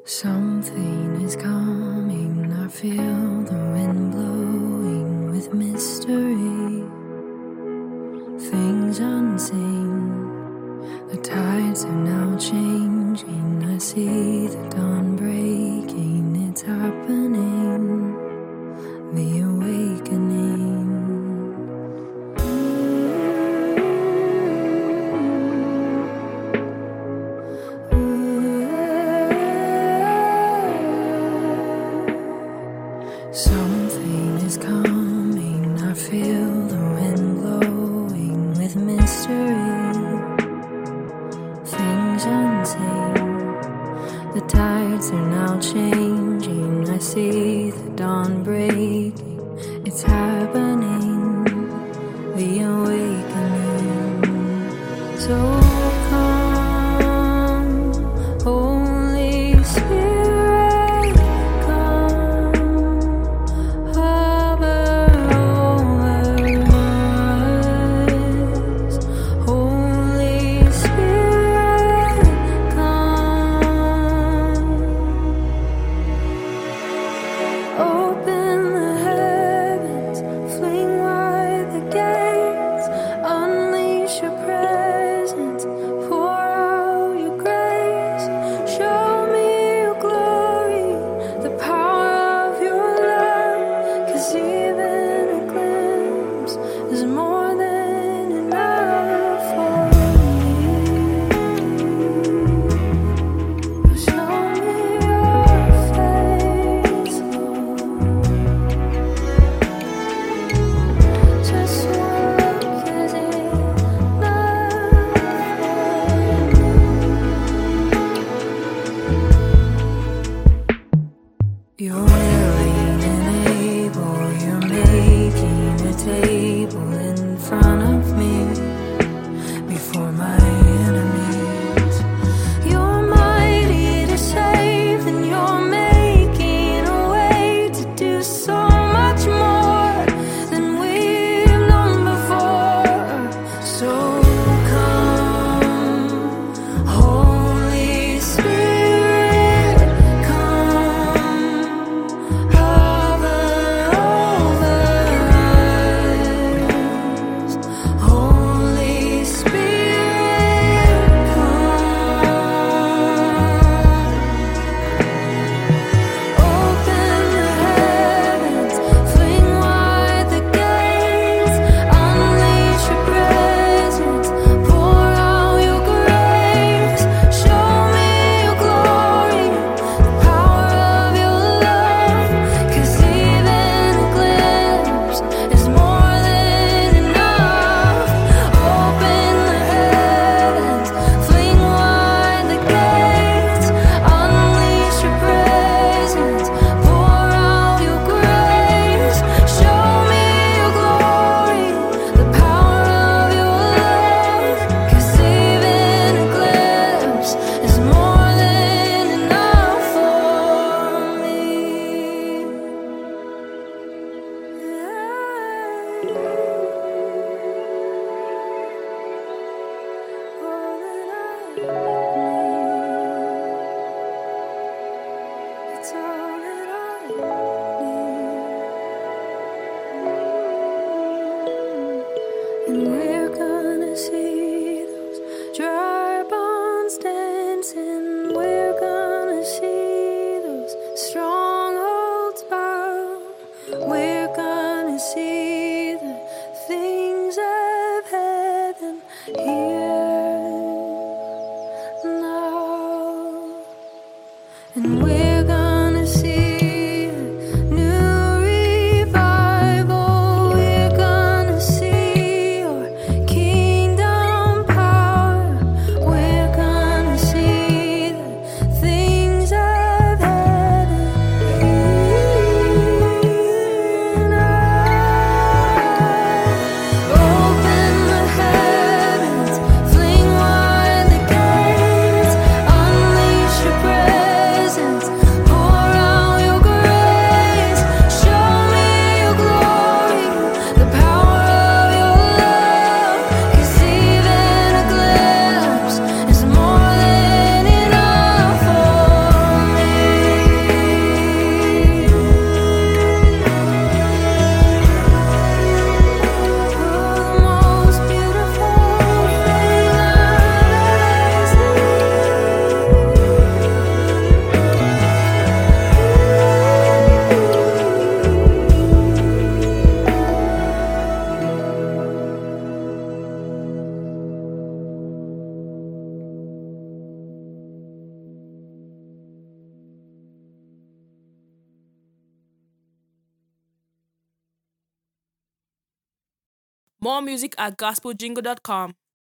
Something is coming, I feel the wind blowing with mystery. Things unseen, the tides are now changing. I see the dawn breaking, it's happening, the awakening. Something is coming, I feel the wind blowing with mystery. Things unseen, the tides are now changing. I see the dawn breaking, it's happening, the awakening. So come, Holy Spirit, come, hover over us. Holy Spirit, come. Open the heavens, fling wide the gates, unleash your presence, pour out your grace. Show me your glory, the power of your love, 'cause even a glimpse is more than enough for me. Show me your face, Lord. Just one look is enough for me. You're willing and able, you're making a table in front of me before my enemies. You're mighty to save, and you're making a way to do so much more than we've known before. So come, Holy Spirit, come, hover over us. Holy Spirit, come. Open the heavens, fling wide the gates, unleash your presence, pour out your grace. Show me your glory, the power of your love, 'cause even a glimpse is more than enough. Open the heavens, fling wide the gates, unleash your presence, pour out your grace. Show me your glory, the power of your love, 'cause even a glimpse is more than enough for me. All that I need, it's all that I need. And we're gonna see those dry bones dancing. We're gonna see those strongholds bow. We're gonna see the things of heaven here. More music at gospeljingle.com.